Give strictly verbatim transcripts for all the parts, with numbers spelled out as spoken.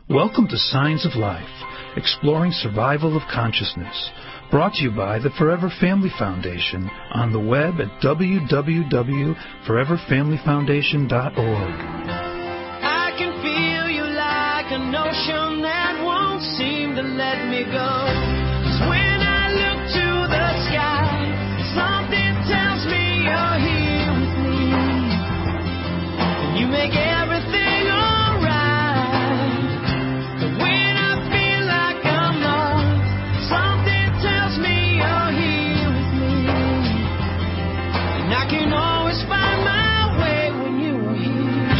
Welcome to Signs of Life, exploring survival of consciousness, brought to you by the Forever Family Foundation on the web at w w w dot forever family foundation dot org. I can feel you like an ocean that won't seem to let me go. 'Cause when I look to the sky, something tells me you're here with me. And you make everything alright. But when I feel like I'm lost, something tells me you're here with me. And I can always find my way when you're here.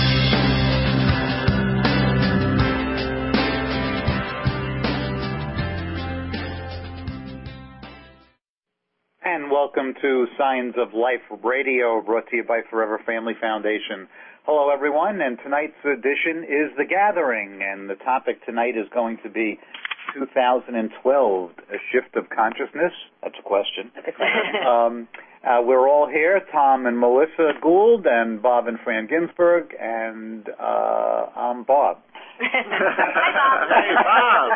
And welcome to Signs of Life Radio, brought to you by Forever Family Foundation. Hello, everyone, and tonight's edition is The Gathering, and the topic tonight is going to be two thousand twelve, a shift of consciousness. That's a question. um, uh, we're all here, Tom and Melissa Gould, and Bob and Fran Ginsberg, and uh, I'm Bob. Hi, Bob. Hey, Bob.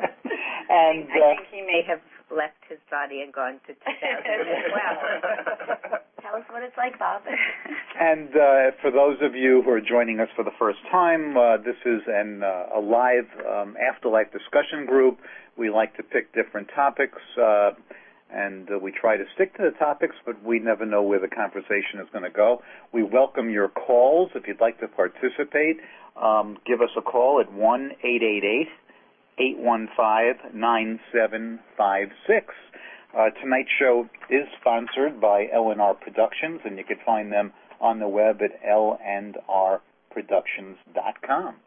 And, I uh, think he may have left his body and gone to two thousand twelve. Tell us what it's like, Bob. And uh, for those of you who are joining us for the first time, uh, this is an, uh, a live um, afterlife discussion group. We like to pick different topics, uh, and uh, we try to stick to the topics, but we never know where the conversation is going to go. We welcome your calls. If you'd like to participate, um, give us a call at one eight eight eight, eight one five, nine seven five six. Uh, tonight's show is sponsored by L and R Productions, and you can find them on the web at l and r productions dot com.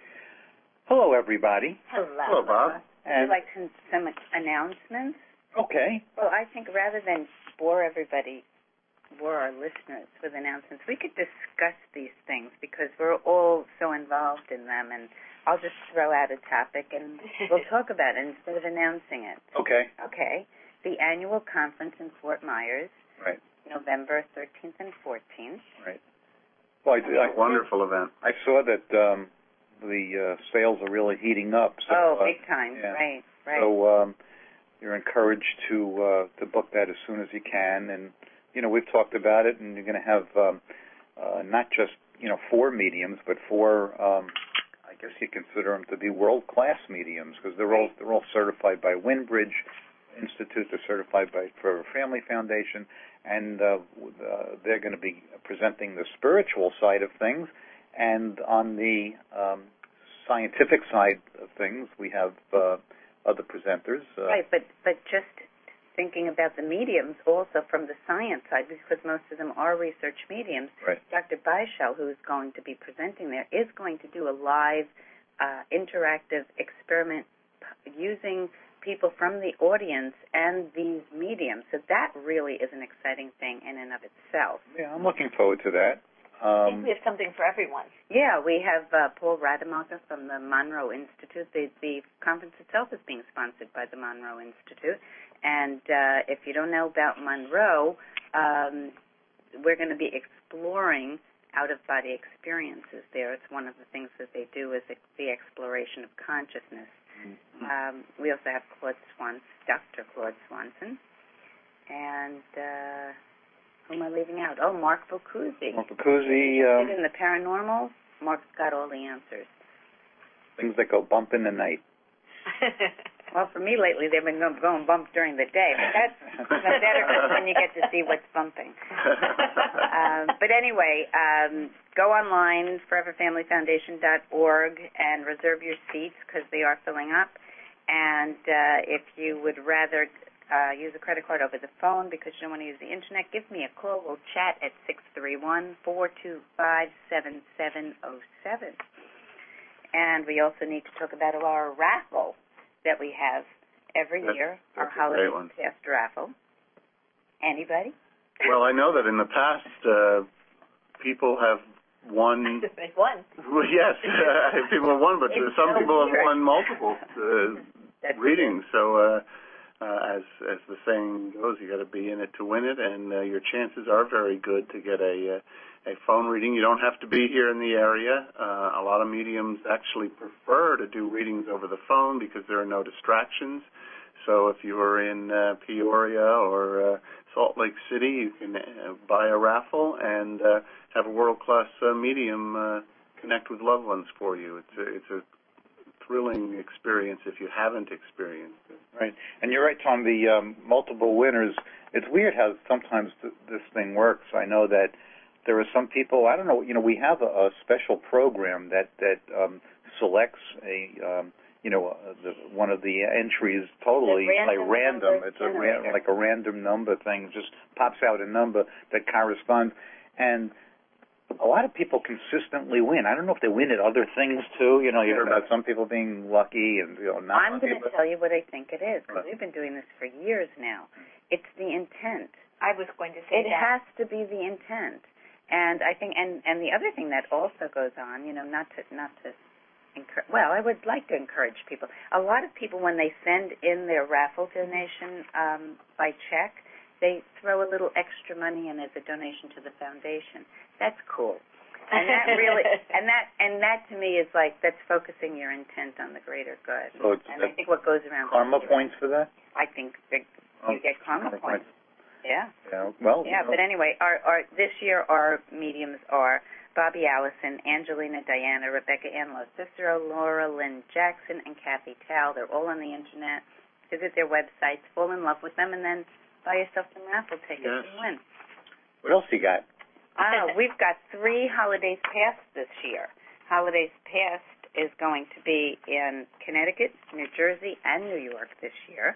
Hello, everybody. Hello. Hello, Bob. Would And, you like some, some announcements? okay. Well, I think rather than bore everybody, bore our listeners with announcements, we could discuss these things because we're all so involved in them, and I'll just throw out a topic and we'll talk about it instead of announcing it. Okay. Okay. The annual conference in Fort Myers, Right. November thirteenth and fourteenth. Right. Well, I, I, Wonderful event. I saw that um, the uh, sales are really heating up. So, Oh, uh, big time. yeah. Right, right. So um, you're encouraged to uh, to book that as soon as you can, and you know we've talked about it, and you're going to have um, uh, not just you know four mediums, but four. Um, I guess you consider them to be world class mediums because they're all they're all certified by Windbridge Institute. They're certified by Forever Family Foundation, and uh, uh, they're going to be presenting the spiritual side of things, and on the um, scientific side of things, we have uh, other presenters. Uh, Right, but but just thinking about the mediums also from the science side, because most of them are research mediums. Right. Doctor Beischel, who is going to be presenting there, is going to do a live, uh, interactive experiment p- using people from the audience and these mediums. So that really is an exciting thing in and of itself. Yeah, I'm looking forward to that. I think Um, we have something for everyone. Yeah, we have uh, Paul Rademacher from the Monroe Institute. The, the conference itself is being sponsored by the Monroe Institute. And uh, if you don't know about Monroe, um, we're going to be exploring out-of-body experiences there. It's one of the things that they do is ex- the exploration of consciousness. Um, we also have Claude Swanson, Doctor Claude Swanson. And uh, who am I leaving out? Oh, Mark Boccuzzi. Mark Boccuzzi, um, In the paranormal, Mark's got all the answers. things that go bump in the night. Well, for me lately, they've been go- going bump during the day, but that's even better when you get to see what's bumping. Um, but anyway, um, go online, forever family foundation dot org, and reserve your seats because they are filling up. And uh, if you would rather uh, use a credit card over the phone because you don't want to use the Internet, give me a call. We'll chat at six three one, four two five, seven seven zero seven. And we also need to talk about our raffle that we have every That's, year, that's our a holiday great one. test raffle. Anybody? Well, I know that in the past, uh, people have won. There's one. Well, yes, people have won, but It's some so people have weird. won multiple uh, That's readings. So uh, Uh, as as the saying goes, you got to be in it to win it, and uh, your chances are very good to get a uh, a phone reading. You don't have to be here in the area. Uh, a lot of mediums actually prefer to do readings over the phone because there are no distractions. So if you are in uh, Peoria or uh, Salt Lake City, you can uh, buy a raffle and uh, have a world-class uh, medium uh, connect with loved ones for you. It's a, it's a thrilling experience if you haven't experienced it. Right. And you're right, Tom, the um, multiple winners, it's weird how sometimes th- this thing works. I know that there are some people, I don't know, you know, we have a, a special program that, that um, selects a, um, you know, uh, the, one of the entries totally random like random. number It's a ra- like a random number thing, just pops out a number that corresponds. And a lot of people consistently win. I don't know if they win at other things too. You know, you heard about some people being lucky and, you know, not I'm lucky. going to tell you what I think it is, because Right. we've been doing this for years now. It's the intent. I was going to say It that. has to be the intent. And I think, and, and the other thing that also goes on, you know, not to, not to encourage, well, I would like to encourage people. A lot of people, when they send in their raffle donation um, by check, they throw a little extra money in as a donation to the foundation. That's cool. And that really, and that, and that to me is like, that's focusing your intent on the greater good. So it's, and I think what goes around. karma points for that? I think that you Oh, get karma, karma points. points. Yeah. Yeah. Well. Yeah, you know. but anyway, our, our this year our mediums are Bobby Allison, Angelina Diana, Rebecca Ann Lo Cicero, Laura Lynn Jackson, and Kathy Tal. They're all on the internet. Visit their websites, fall in love with them, and then buy yourself some raffle tickets Yes. and win. What else you got? Ah, we've got three holidays past this year. Holidays past is going to be in Connecticut, New Jersey, and New York this year.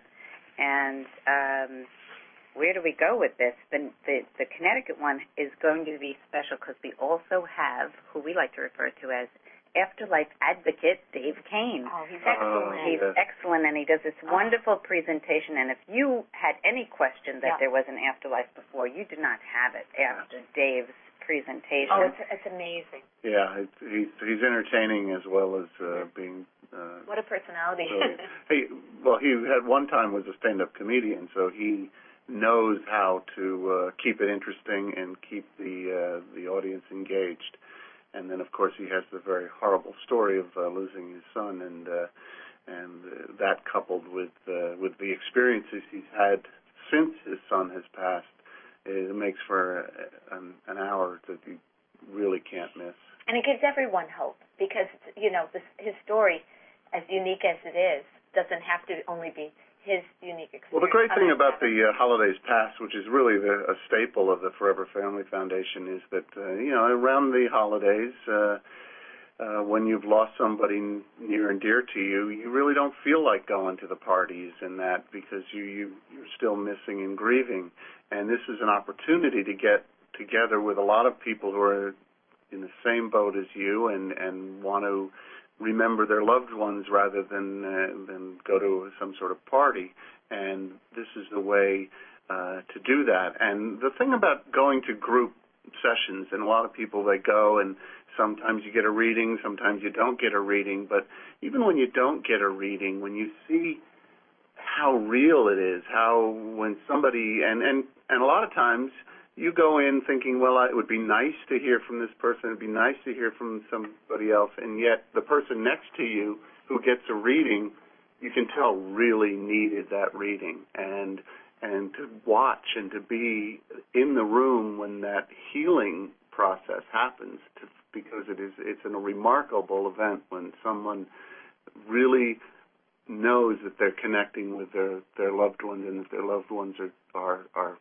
And um, where do we go with this? The, the, the Connecticut one is going to be special because we also have who we like to refer to as Afterlife Advocate Dave Kane. Oh, he's Oh, excellent. He's yes. excellent, and he does this wonderful presentation. And if you had any question that Yeah. there was an afterlife before, you did not have it after Dave's presentation. Oh, it's, it's amazing. Yeah, it's, he's he's entertaining as well as uh, being. Uh, What a personality. so he, well, he at one time was a stand-up comedian, so he knows how to uh, keep it interesting and keep the uh, the audience engaged. And then, of course, he has the very horrible story of uh, losing his son, and uh, and uh, that coupled with uh, with the experiences he's had since his son has passed, it makes for an, an hour that you really can't miss. And it gives everyone hope because, you know, this, his story, as unique as it is, doesn't have to only be his unique experience. Well, the great thing Others about have the uh, holidays past, which is really the, a staple of the Forever Family Foundation, is that, uh, you know, around the holidays, uh, uh, when you've lost somebody near and dear to you, you really don't feel like going to the parties and that because you, you, you're still missing and grieving. And this is an opportunity to get together with a lot of people who are in the same boat as you and, and want to remember their loved ones rather than uh, than go to some sort of party. And this is the way uh, to do that. And the thing about going to group sessions, and a lot of people, they go and sometimes you get a reading, sometimes you don't get a reading, but even when you don't get a reading, when you see how real it is, how when somebody, and, and, and a lot of times you go in thinking, well, it would be nice to hear from this person, it would be nice to hear from somebody else, and yet the person next to you who gets a reading, you can tell really needed that reading. And and to watch and to be in the room when that healing process happens, to, because it is it's a remarkable event when someone really knows that they're connecting with their, their loved ones and that their loved ones are, are, are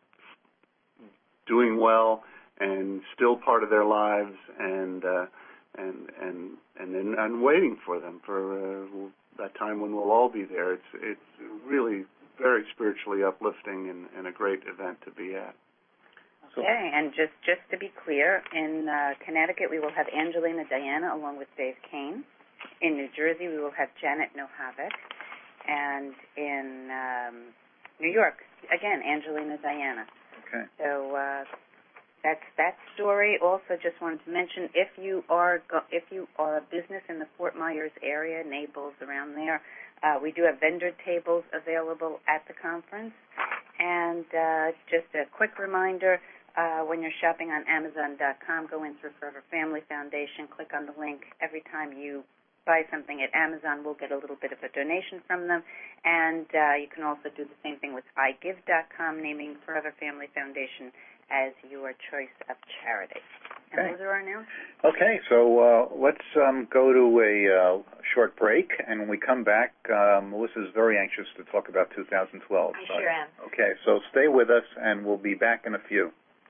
doing well and still part of their lives, and uh, and and and then and waiting for them for uh, that time when we'll all be there. It's it's really very spiritually uplifting and, and a great event to be at. Okay, and just, just to be clear, in uh, Connecticut we will have Angelina Diana along with Dave Kane. In New Jersey we will have Janet Nohavec. And in um, New York, again, Angelina Diana. Okay. So uh, that's that story. Also, just wanted to mention, if you are go- if you are a business in the Fort Myers area, Naples, around there, Uh, we do have vendor tables available at the conference. And uh, just a quick reminder, uh, when you're shopping on Amazon dot com, go in through Forever Family Foundation, click on the link. Every time you buy something at Amazon, we'll get a little bit of a donation from them. And uh, you can also do the same thing with I give dot com, naming Forever Family Foundation as your choice of charity. And Okay. those are our announcements. Okay, so uh, let's um, go to a uh, short break, and when we come back, uh, Melissa's very anxious to talk about two thousand twelve. I sure am. Okay, so stay with us, and we'll be back in a few.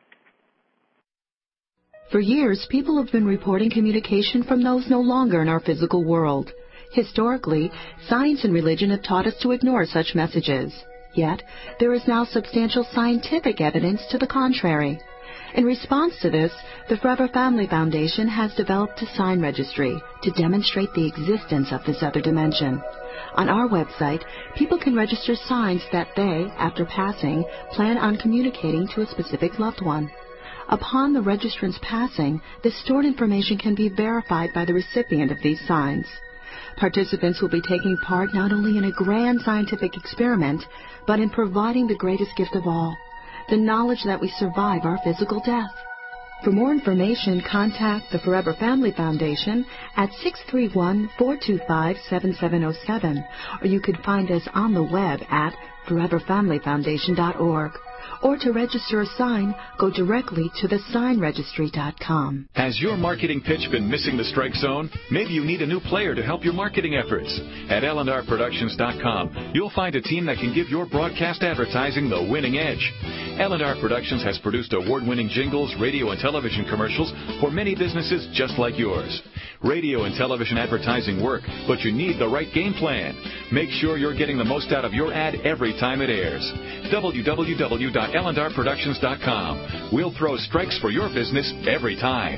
For years, people have been reporting communication from those no longer in our physical world. Historically, science and religion have taught us to ignore such messages. Yet, there is now substantial scientific evidence to the contrary. In response to this, the Forever Family Foundation has developed a sign registry to demonstrate the existence of this other dimension. On our website, people can register signs that they, after passing, plan on communicating to a specific loved one. Upon the registrant's passing, the stored information can be verified by the recipient of these signs. Participants will be taking part not only in a grand scientific experiment, but in providing the greatest gift of all, the knowledge that we survive our physical death. For more information, contact the Forever Family Foundation at six three one, four two five, seven seven zero seven, or you can find us on the web at forever family foundation dot org. Or to register a sign, go directly to the sign registry dot com. Has your marketing pitch been missing the strike zone? Maybe you need a new player to help your marketing efforts. At L and R Productions dot com, you'll find a team that can give your broadcast advertising the winning edge. L and R Productions has produced award-winning jingles, radio and television commercials for many businesses just like yours. Radio and television advertising work, but you need the right game plan. Make sure you're getting the most out of your ad every time it airs. w w w dot L and R Productions dot com. We'll throw strikes for your business every time.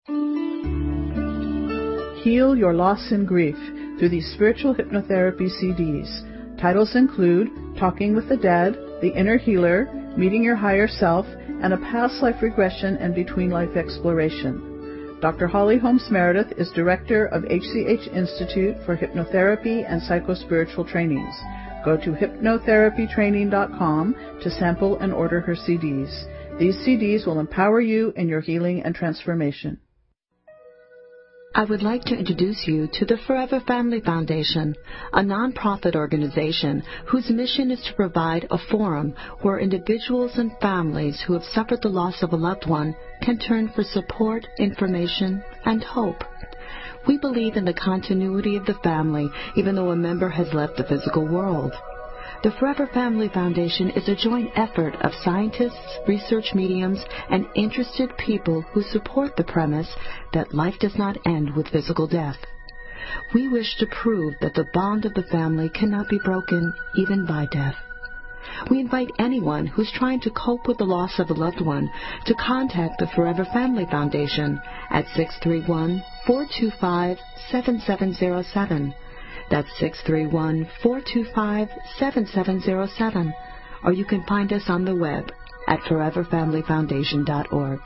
Heal your loss and grief through these spiritual hypnotherapy C Ds. Titles include Talking with the Dead, The Inner Healer, Meeting Your Higher Self, and a Past Life Regression and Between Life Exploration. Doctor Holly Holmes Meredith is Director of H C H Institute for Hypnotherapy and Psychospiritual Trainings. Go to hypnotherapy training dot com to sample and order her C Ds. These C Ds will empower you in your healing and transformation. I would like to introduce you to the Forever Family Foundation, a nonprofit organization whose mission is to provide a forum where individuals and families who have suffered the loss of a loved one can turn for support, information, and hope. We believe in the continuity of the family, even though a member has left the physical world. The Forever Family Foundation is a joint effort of scientists, research mediums, and interested people who support the premise that life does not end with physical death. We wish to prove that the bond of the family cannot be broken even by death. We invite anyone who's trying to cope with the loss of a loved one to contact the Forever Family Foundation at six three one, four two five, seven seven zero seven. That's six three one, four two five, seven seven zero seven. Or you can find us on the web at forever family foundation dot org.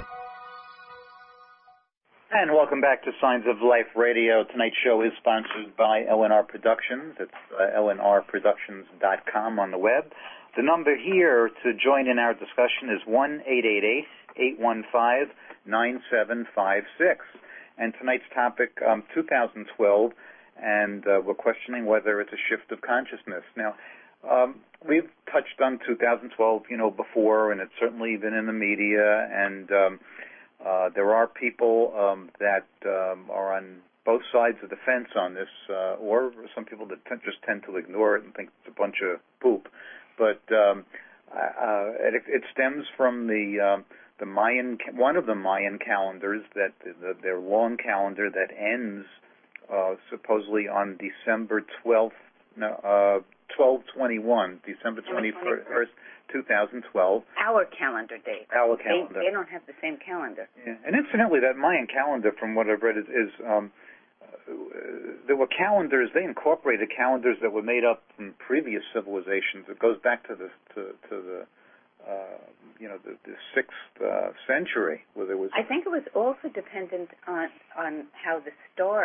And welcome back to Signs of Life Radio. Tonight's show is sponsored by L and R Productions. It's uh, L and R productions dot com on the web. The number here to join in our discussion is one eight eight eight, eight one five, nine seven five six. And tonight's topic, um, two thousand twelve, and uh, we're questioning whether it's a shift of consciousness. Now, um, we've touched on two thousand twelve, you know, before, and it's certainly been in the media, and um, uh, there are people um, that um, are on both sides of the fence on this, uh, or some people that t- just tend to ignore it and think it's a bunch of poop. But um, uh, it, it stems from the um, the Mayan, one of the Mayan calendars, that the, their long calendar that ends uh, supposedly on December twelfth, no, uh, twelve twenty-one, December twenty-first, two thousand twelve. Our calendar date. Our They, calendar. they don't have the same calendar. Yeah. And incidentally, that Mayan calendar, from what I've read, is, is um, uh, there were calendars. They incorporated calendars that were made up from previous civilizations. It goes back to the to, to the uh, you know the, the sixth uh, century, where there was. I think it was also dependent on on how the stars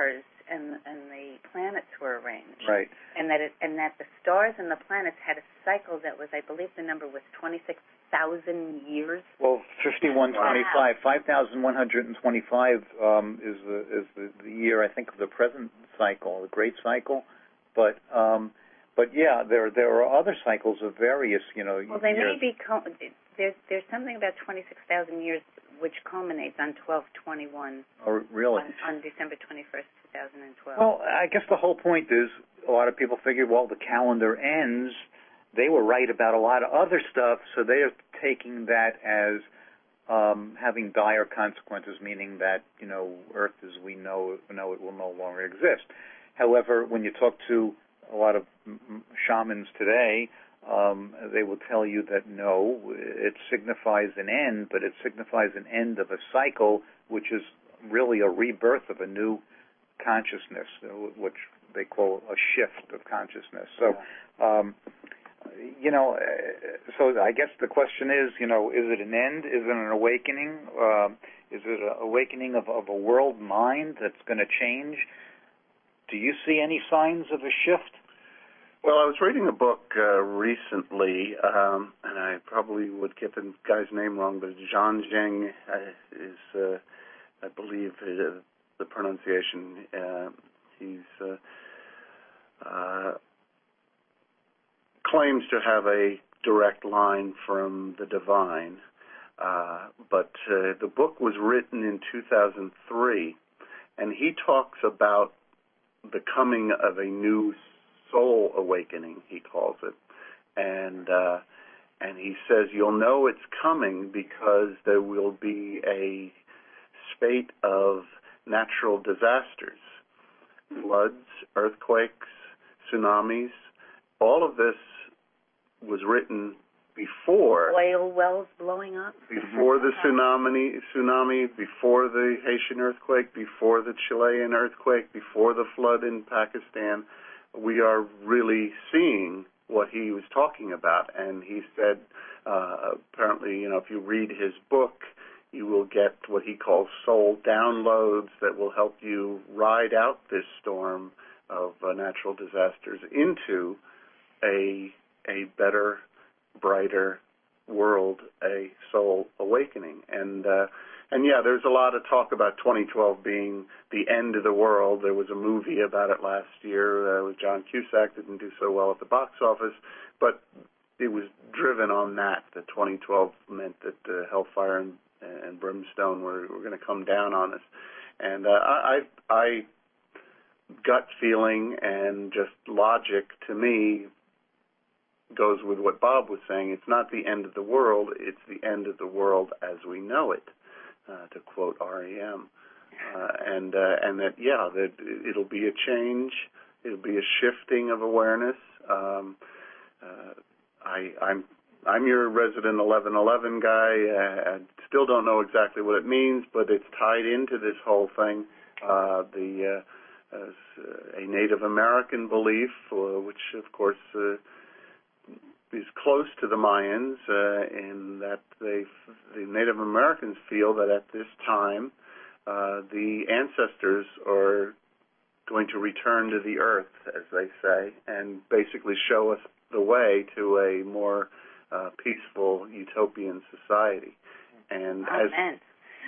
and and the planets were arranged. Right. And that it, and that the stars and the planets had a cycle that was, I believe, the number was twenty-six thousand years. Well, fifty-one twenty-five, five thousand one hundred twenty-five um, is the is the, the year, I think, of the present cycle, the Great Cycle. But um, but yeah, there there are other cycles of various, you know. Well, they years. may be. There's there's something about twenty-six thousand years which culminates on twelve twenty-one. Oh, really? On, on December twenty-first, two thousand twelve. Well, I guess the whole point is a lot of people figure, well, the calendar ends. They were right about a lot of other stuff, so they are taking that as um, having dire consequences, meaning that, you know, Earth as we know, know it will no longer exist. However, when you talk to a lot of shamans today, um, they will tell you that no, it signifies an end, but it signifies an end of a cycle, which is really a rebirth of a new consciousness, which they call a shift of consciousness. So, um, you know, so I guess the question is, you know, is it an end? Is it an awakening? Uh, is it an awakening of, of a world mind that's going to change? Do you see any signs of a shift? Well, I was reading a book uh, recently, um, and I probably would get the guy's name wrong, but Zhang Zheng uh, is, uh, I believe, uh, the pronunciation. Uh, he's uh, uh, claims to have a direct line from the divine, uh, but uh, the book was written in two thousand three, and he talks about the coming of a new soul awakening, he calls it, and uh, and he says you'll know it's coming because there will be a spate of natural disasters, floods, earthquakes, tsunamis. All of this was written before oil wells blowing up, before the tsunami, tsunami, before the Haitian earthquake, before the Chilean earthquake, before the flood in Pakistan. We are really seeing what he was talking about, and he said, uh, apparently, you know, if you read his book, you will get what he calls soul downloads that will help you ride out this storm of uh, natural disasters into a a better, brighter world, a soul awakening. And uh, and yeah, there's a lot of talk about twenty twelve being the end of the world. There was a movie about it last year uh, with John Cusack. Didn't do so well at the box office, but it was driven on that. That twenty twelve meant that uh, hellfire and, and brimstone were, were going to come down on us. And uh, I, I, gut feeling and just logic to me goes with what Bob was saying. It's not the end of the world, it's the end of the world as we know it, uh, to quote R E M. Uh, and uh, and that, yeah, that it'll be a change, it'll be a shifting of awareness. Um, uh, I, I'm I'm your resident eleven eleven guy. I still don't know exactly what it means, but it's tied into this whole thing. Uh, the uh, uh, a Native American belief, uh, which of course uh, is close to the Mayans, uh, in that they, the Native Americans feel that at this time uh, the ancestors are going to return to the earth, as they say, and basically show us the way to a more uh, peaceful utopian society. And Amen.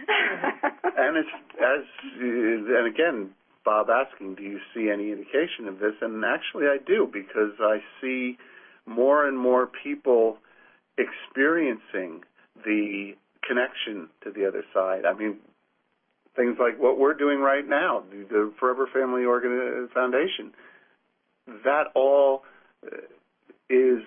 as and it's as and again, Bob asking, do you see any indication of this? And actually, I do, because I see more and more people experiencing the connection to the other side. I mean, things like what we're doing right now, the, the Forever Family Organ- Foundation, that all uh, is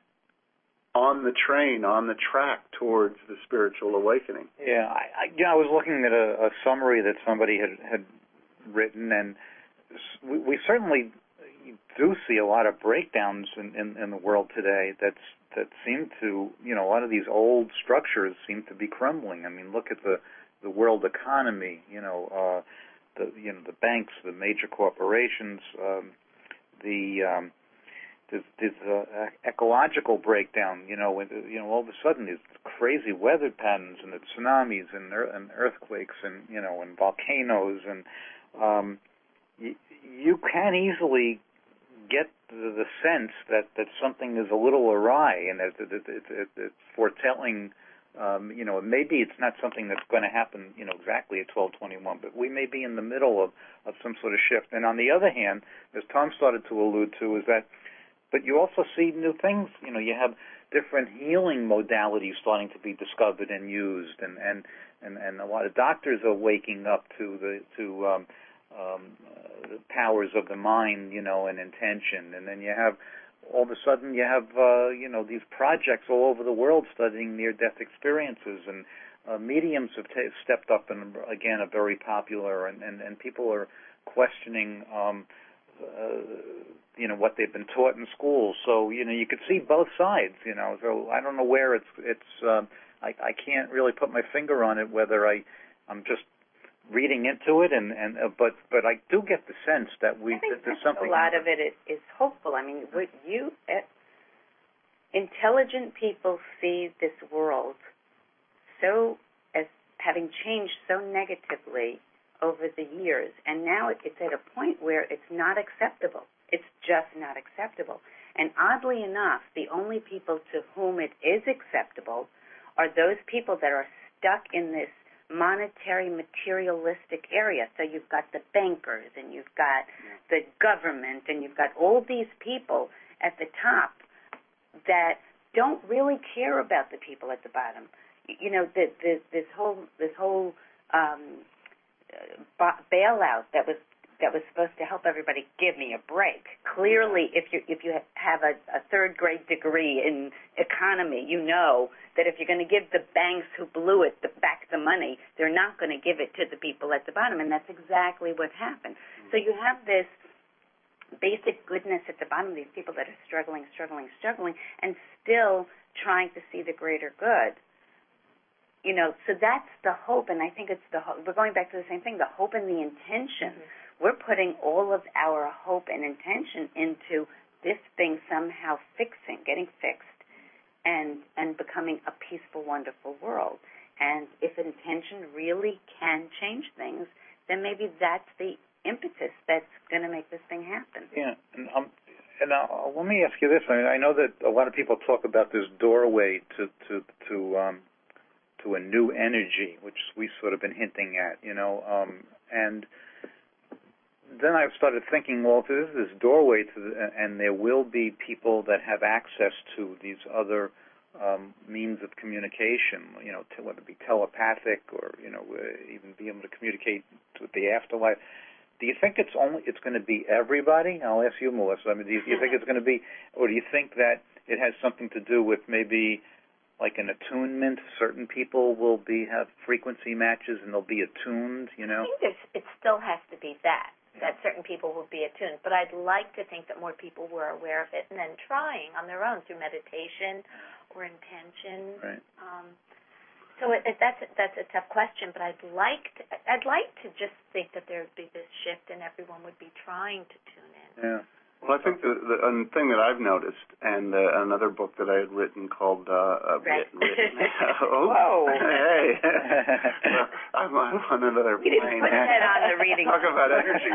on the train, on the track towards the spiritual awakening. Yeah, I, I, yeah, I was looking at a, a summary that somebody had, had written, and we, we certainly do see a lot of breakdowns in, in, in the world today that's, that seem to, you know, a lot of these old structures seem to be crumbling. I mean, look at the, the world economy, you know, uh, the, you know, the banks, the major corporations, um, the, um, there's, there's uh, ecological breakdown, you know, when, you know, all of a sudden there's crazy weather patterns and the tsunamis and, and earthquakes and, you know, and volcanoes and, um, you, you can easily get the, the sense that, that something is a little awry, and that it, it, it, it, it's foretelling. Um, you know, maybe it's not something that's going to happen, you know, exactly at twelve twenty-one, but we may be in the middle of, of some sort of shift. And on the other hand, as Tom started to allude to, is that, but you also see new things. You know, you have different healing modalities starting to be discovered and used, and and, and, and a lot of doctors are waking up to the to um, um, uh, the powers of the mind, you know, and intention. And then you have, all of a sudden, you have, uh, you know, these projects all over the world studying near-death experiences, and uh, mediums have t- stepped up and, again, are very popular, and, and, and people are questioning, um, uh, you know, what they've been taught in school. So, you know, you could see both sides, you know. So I don't know where it's, it's uh, I, I can't really put my finger on it, whether I, I'm just reading into it, and, and uh, but but I do get the sense that we I think that there's that something. A lot of it is, is hopeful. I mean, what you uh, intelligent people see this world so as having changed so negatively over the years, and now it, it's at a point where it's not acceptable. It's just not acceptable. And oddly enough, the only people to whom it is acceptable are those people that are stuck in this monetary, materialistic area. So you've got the bankers, and you've got the government, and you've got all these people at the top that don't really care about the people at the bottom. You know, the, the, this whole this whole um, bailout that was that was supposed to help everybody. Give me a break. Clearly, if you if you have a, a third grade degree in economy, you know that if you're going to give the banks who blew it the, back the money, they're not going to give it to the people at the bottom, and that's exactly what happened. So you have this basic goodness at the bottom, these people that are struggling, struggling, struggling, and still trying to see the greater good. You know, so that's the hope, and I think it's the hope. We're going back to the same thing, the hope and the intention. Mm-hmm. We're putting all of our hope and intention into this thing somehow fixing, getting fixed, and and becoming a peaceful, wonderful world. And if intention really can change things, then maybe that's the impetus that's going to make this thing happen. Yeah, and, um, and uh, let me ask you this. I mean, I know that a lot of people talk about this doorway to to to um, to a new energy, which we've sort of been hinting at, you know, um, and then I've started thinking, well, if there's this doorway to the, and there will be people that have access to these other um, means of communication, you know, to, whether it be telepathic or, you know, uh, even be able to communicate with the afterlife. Do you think it's only it's going to be everybody? I'll ask you, Melissa. I mean, do you, do you think it's going to be, or do you think that it has something to do with maybe like an attunement? Certain people will be have frequency matches and they'll be attuned, you know? I think there's, it still has to be that. that certain people will be attuned. But I'd like to think that more people were aware of it and then trying on their own through meditation or intention. Right. Um, so it, it, that's that's a tough question, but I'd like to, I'd like to just think that there would be this shift and everyone would be trying to tune in. Yeah. Well, I think the, the a thing that I've noticed, and uh, another book that I had written called uh, uh, right. written, oh, whoa, hey, well, I'm on another we didn't plane. put that on the reading. Talk about energy.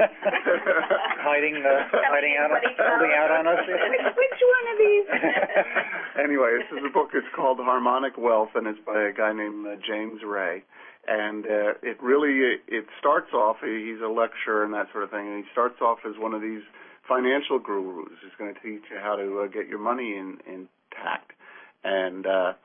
hiding, uh, hiding out, holding out on us. Which, which one of these? Anyway, this is a book. It's called Harmonic Wealth, and it's by a guy named uh, James Ray. And uh, it really it starts off. He's a lecturer and that sort of thing, and he starts off as one of these financial gurus who's going to teach you how to uh, get your money in, intact, and uh,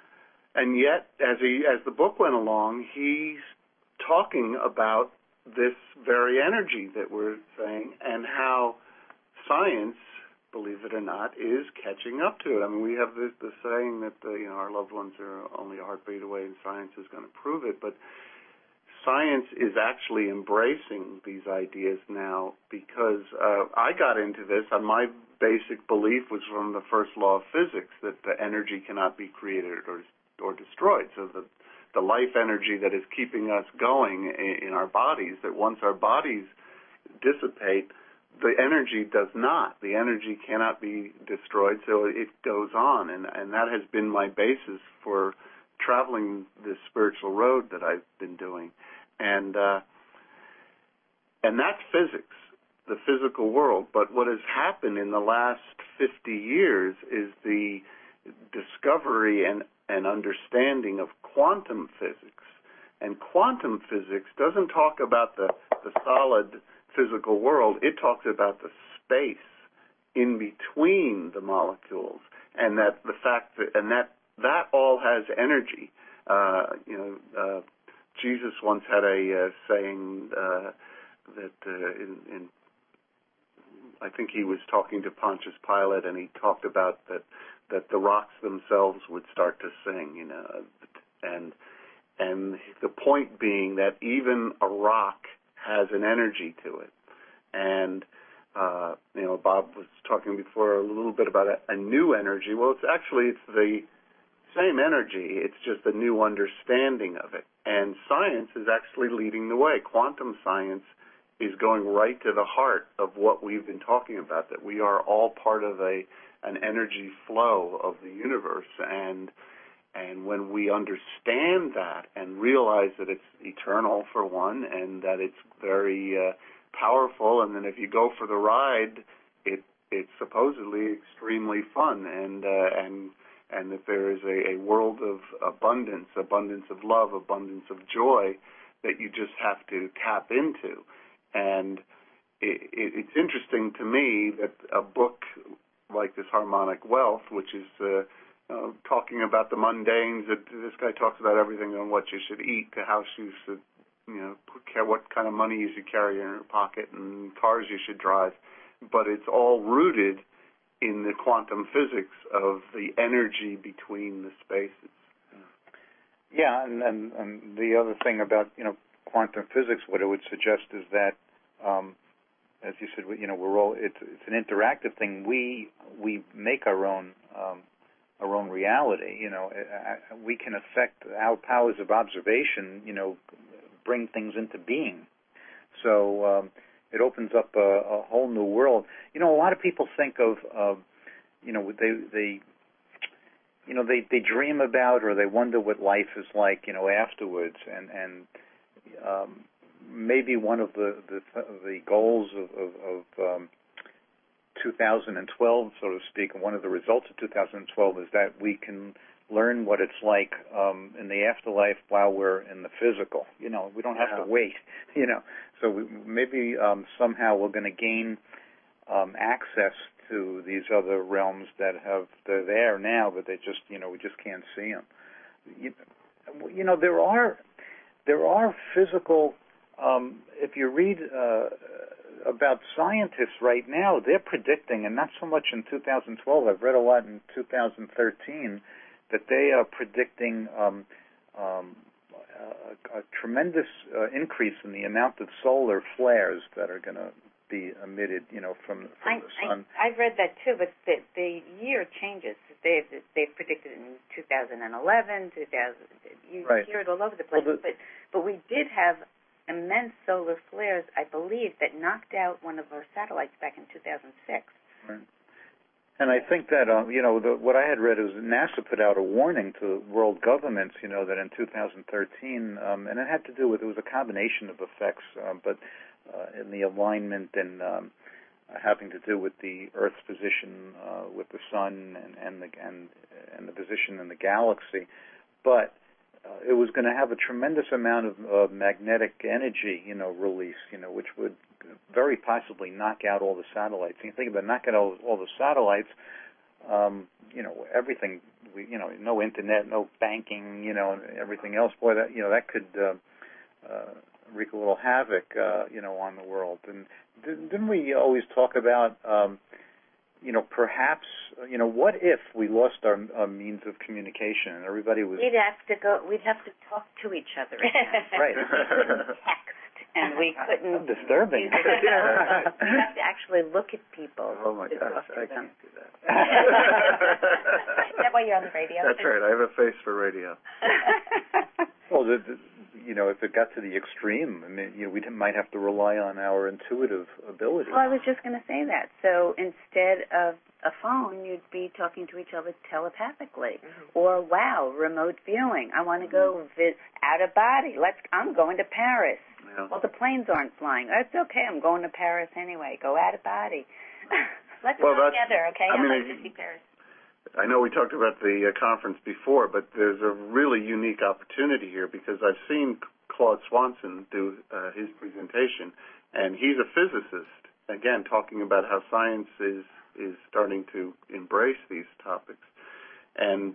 and yet, as he as the book went along, he's talking about this very energy that we're saying, and how science, believe it or not, is catching up to it. I mean, we have this the saying that uh, you know our loved ones are only a heartbeat away, and science is going to prove it, but science is actually embracing these ideas now, because uh, I got into this, and my basic belief was from the first law of physics, that the energy cannot be created or or destroyed. So the the life energy that is keeping us going in, in our bodies, that once our bodies dissipate, the energy does not. The energy cannot be destroyed, so it goes on, and and that has been my basis for traveling this spiritual road that I've been doing. And uh, and that's physics. the physical world. But what has happened in the last fifty years is the discovery and, and understanding of quantum physics. And quantum physics doesn't talk about the, the solid physical world. It talks about the space in between the molecules, and that the fact that and that that all has energy. Uh, you know, uh, Jesus once had a uh, saying uh, that uh, in, in I think he was talking to Pontius Pilate, and he talked about that that the rocks themselves would start to sing. You know, and and the point being that even a rock has an energy to it, and Uh, you know, Bob was talking before a little bit about a, a new energy. Well, it's actually it's the same energy. It's just a new understanding of it. And science is actually leading the way. Quantum science is going right to the heart of what we've been talking about, that we are all part of a an energy flow of the universe. And and when we understand that and realize that it's eternal, for one, and that it's very uh, powerful, and then if you go for the ride, it it's supposedly extremely fun, and uh, and and that there is a, a world of abundance, abundance of love, abundance of joy that you just have to tap into. And it, it, it's interesting to me that a book like this, Harmonic Wealth, which is uh, uh, talking about the mundanes, that this guy talks about everything on what you should eat to how you should, you know, what kind of money you should carry in your pocket and cars you should drive. But it's all rooted in the quantum physics of the energy between the spaces. Yeah, and, and, and the other thing about, you know, quantum physics, what it would suggest is that, um, as you said, you know, we're all, it's, it's an interactive thing. We we make our own um, our own reality. You know, we can affect our powers of observation, you know, bring things into being. So um, it opens up a, a whole new world. You know, a lot of people think of, uh, you know, they they, you know, they, they dream about or they wonder what life is like, you know, afterwards. And and um, maybe one of the the, the goals of, of, of um, two thousand twelve, so to speak, and one of the results of two thousand twelve is that we can learn what it's like um, in the afterlife while we're in the physical. You know, we don't have yeah. to wait, you know. So we, maybe um, somehow we're going to gain um, access to these other realms that have, they're there now, but they just, you know, we just can't see them. You, you know, there are, there are physical, um, if you read uh, about scientists right now, they're predicting, and not so much in two thousand twelve, I've read a lot in two thousand thirteen, that they are predicting um, um, a, a tremendous uh, increase in the amount of solar flares that are going to be emitted, you know, from, from I, the sun. I, I've read that too, but the, the year changes. They've they've predicted in two thousand eleven, two thousand. You right. hear it all over the place. Well, the, but but we did have immense solar flares, I believe, that knocked out one of our satellites back in two thousand six. Right. And I think that, uh, you know, the, what I had read is NASA put out a warning to world governments, you know, that in two thousand thirteen, um, and it had to do with, it was a combination of effects, uh, but uh, in the alignment and um, having to do with the Earth's position uh, with the sun and, and, the, and, and the position in the galaxy. But uh, it was going to have a tremendous amount of uh, magnetic energy, you know, release, you know, which would very possibly knock out all the satellites. And you think about knocking out all, all the satellites, um, you know, everything, we, you know, no internet, no banking, you know, and everything else. Boy, that, you know, that could uh, uh, wreak a little havoc, uh, you know, on the world. And didn't we always talk about, um, you know, perhaps, you know, what if we lost our uh, means of communication and everybody was... We'd have to go, we'd have to talk to each other again. Right. We couldn't text. And we couldn't. How disturbing. Yeah. We have to actually look at people. Oh my gosh, I them. can't do that. Is that why you're on the radio? That's right. I have a face for radio. Well, the, the, you know, if it got to the extreme, I mean, you know, we might have to rely on our intuitive ability. Well, I was just going to say that. So instead of a phone, you'd be talking to each other telepathically, mm-hmm. or wow, remote viewing. I want to go visit out of body. Let's. I'm going to Paris. Yeah. Yeah. Well, the planes aren't flying. That's okay. I'm going to Paris anyway. Go out of body. Let's well, go together, okay? I I'd mean, like I, to see Paris. I know we talked about the uh, conference before, but there's a really unique opportunity here because I've seen Claude Swanson do uh, his presentation, and he's a physicist, again, talking about how science is, is starting to embrace these topics. And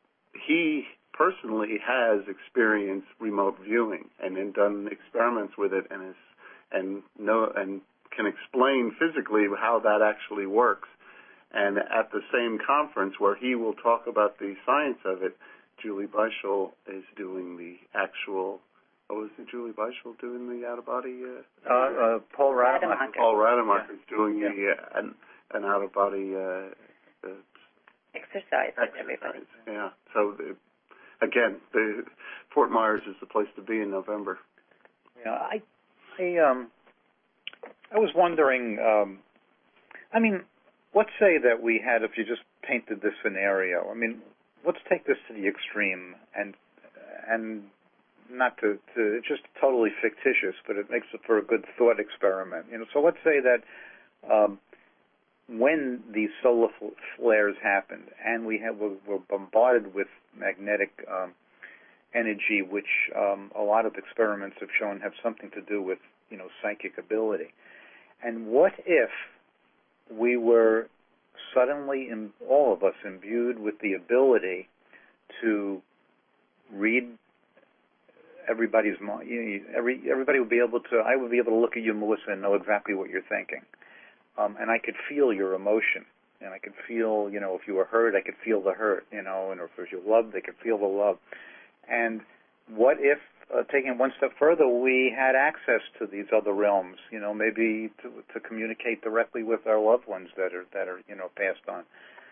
he personally has experienced remote viewing and then done experiments with it and is and know and can explain physically how that actually works. And at the same conference where he will talk about the science of it, Julie Beischel is doing the actual. Oh, is it Julie Beischel doing the out of body? Uh, uh, uh, Paul Rademacher. Paul Rademacher is yeah. doing yeah. the uh, an, an out of body uh, uh, Exercise. exercise. Yeah. So. The, Again, the, Fort Myers is the place to be in November. Yeah, I, I, um, I was wondering. Um, I mean, let's say that we had, if you just painted this scenario. I mean, let's take this to the extreme, and and not to, to it's just totally fictitious, but it makes it for a good thought experiment. You know, so let's say that. Um, when these solar flares happened, and we have, were, were bombarded with magnetic um, energy, which um, a lot of experiments have shown have something to do with, you know, psychic ability. And what if we were suddenly, in, all of us, imbued with the ability to read everybody's mind? You know, every everybody would be able to. I would be able to look at you, Melissa, and know exactly what you're thinking. Um, and I could feel your emotion, and I could feel, you know, if you were hurt, I could feel the hurt, you know, and if you loved, I could feel the love. And what if, uh, taking it one step further, we had access to these other realms, you know, maybe to, to communicate directly with our loved ones that are, that are, you know, passed on.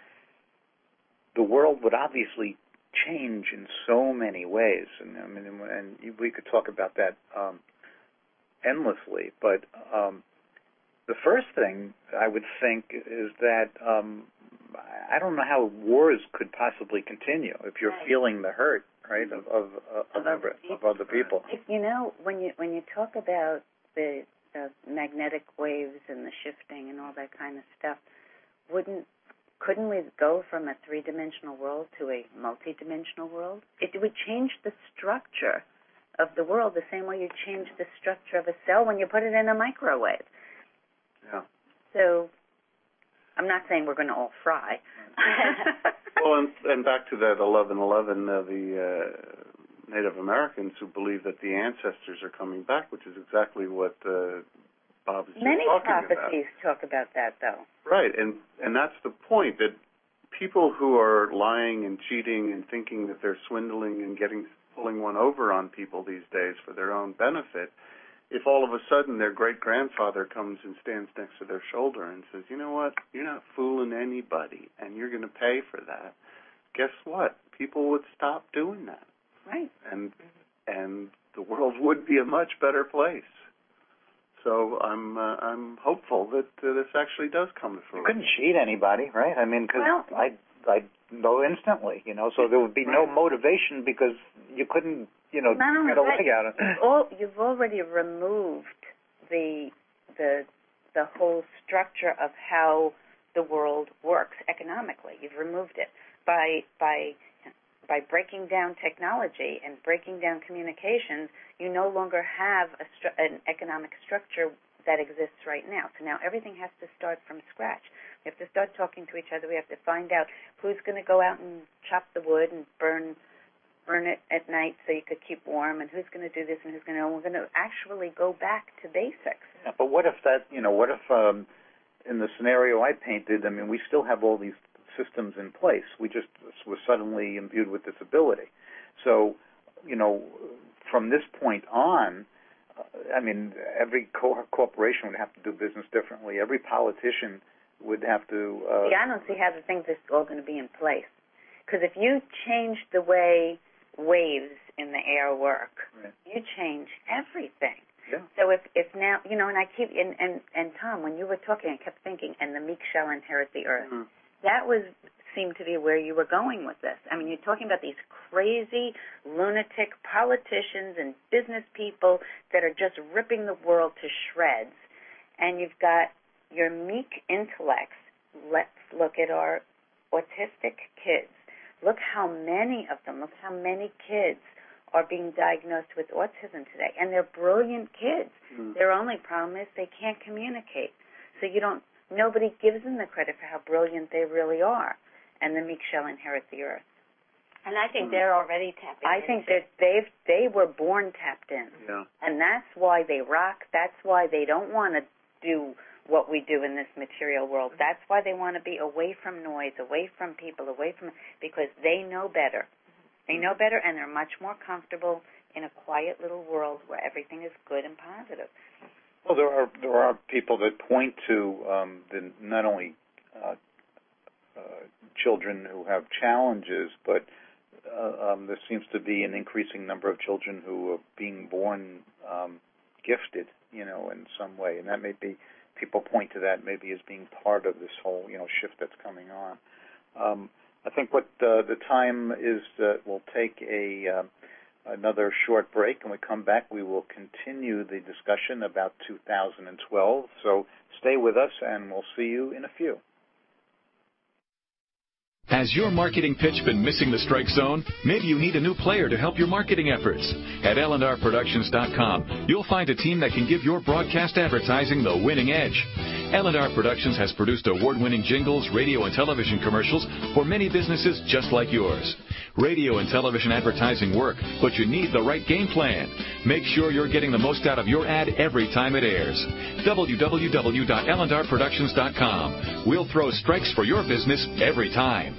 The world would obviously change in so many ways, and I mean, and we could talk about that um, endlessly, but. Um, The first thing I would think is that um, I don't know how wars could possibly continue if you're right. feeling the hurt, right, of of, of, of, other, of other people. You know, when you when you talk about the, the magnetic waves and the shifting and all that kind of stuff, wouldn't couldn't we go from a three-dimensional world to a multi-dimensional world? It would change the structure of the world the same way you change the structure of a cell when you put it in a microwave. Yeah. So, I'm not saying we're going to all fry. Well, and, and back to that eleven eleven, uh, the uh, Native Americans who believe that the ancestors are coming back, which is exactly what uh, Bob is just Many talking about. Many prophecies talk about that, though. Right, and and that's the point, that people who are lying and cheating and thinking that they're swindling and getting pulling one over on people these days for their own benefit, if all of a sudden their great-grandfather comes and stands next to their shoulder and says, you know what, you're not fooling anybody, and you're going to pay for that, guess what? People would stop doing that. Right. And and the world would be a much better place. So I'm uh, I'm hopeful that uh, this actually does come to fruition. You couldn't cheat anybody, right? I mean, because well, I I know instantly, you know, so there would be no motivation because you couldn't, you know, not get a leg out of it. All, you've already removed the the the whole structure of how the world works economically. You've removed it by by by breaking down technology and breaking down communications. You no longer have a stru- an economic structure that exists right now. So now everything has to start from scratch. We have to start talking to each other. We have to find out who's going to go out and chop the wood and burn burn it at night so you could keep warm, and who's going to do this and who's going to. And we're going to actually go back to basics. Yeah, but what if that? You know, what if um, in the scenario I painted? I mean, we still have all these systems in place. We just were suddenly imbued with this ability. So, you know, from this point on, uh, I mean, every co- corporation would have to do business differently. Every politician would have to. Uh, See, I don't see how the things are all going to be in place. Because if you change the way waves in the air work, right. you change everything. Yeah. So if, if now, you know, and I keep, and, and, and Tom, when you were talking, I kept thinking, and the meek shall inherit the earth. Mm-hmm. That was seem to be where you were going with this. I mean, you're talking about these crazy, lunatic politicians and business people that are just ripping the world to shreds. And you've got your meek intellects. Let's look at our autistic kids. Look how many of them, look how many kids are being diagnosed with autism today. And they're brilliant kids. Mm. Their only problem is they can't communicate. So you don't, nobody gives them the credit for how brilliant they really are. And the meek shall inherit the earth. And I think mm. they're already tapping I think that they've they were born tapped in. Yeah. And that's why they rock. That's why they don't want to do what we do in this material world. That's why they want to be away from noise, away from people, away from, because they know better. They know better, and they're much more comfortable in a quiet little world where everything is good and positive. Well, there are there are people that point to um, the, not only uh, uh, children who have challenges, but uh, um, there seems to be an increasing number of children who are being born um, gifted, you know, in some way, and that may be, people point to that maybe as being part of this whole, you know, shift that's coming on. Um, I think what uh, the time is, uh, we'll take a uh, another short break, and we come back, we will continue the discussion about two thousand twelve. So stay with us, and we'll see you in a few. Has your marketing pitch been missing the strike zone? Maybe you need a new player to help your marketing efforts. At L and R Productions dot com, you'll find a team that can give your broadcast advertising the winning edge. L and R Productions has produced award-winning jingles, radio, and television commercials for many businesses just like yours. Radio and television advertising work, but you need the right game plan. Make sure you're getting the most out of your ad every time it airs. w w w dot L and R Productions dot com. We'll throw strikes for your business every time.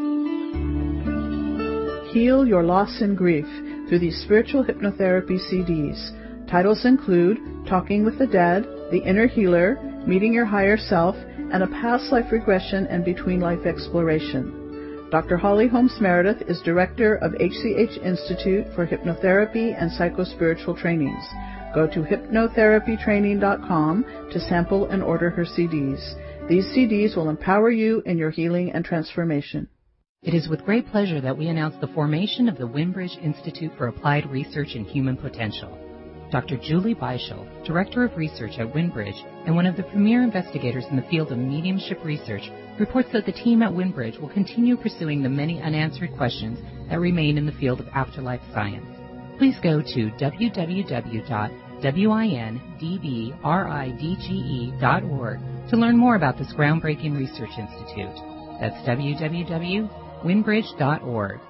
Heal your loss and grief through these spiritual hypnotherapy C Ds. Titles include Talking with the Dead, The Inner Healer, Meeting Your Higher Self, and a Past Life Regression and Between Life Exploration. Doctor Holly Holmes Meredith is director of H C H Institute for Hypnotherapy and Psychospiritual Trainings. Go to hypnotherapy training dot com to sample and order her C Ds. These C Ds will empower you in your healing and transformation. It is with great pleasure that we announce the formation of the Wimbridge Institute for Applied Research in Human Potential. Doctor Julie Beischel, Director of Research at Wimbridge and one of the premier investigators in the field of mediumship research, reports that the team at Wimbridge will continue pursuing the many unanswered questions that remain in the field of afterlife science. Please go to w w w dot windbridge dot org to learn more about this groundbreaking research institute. That's w w w dot windbridge dot org.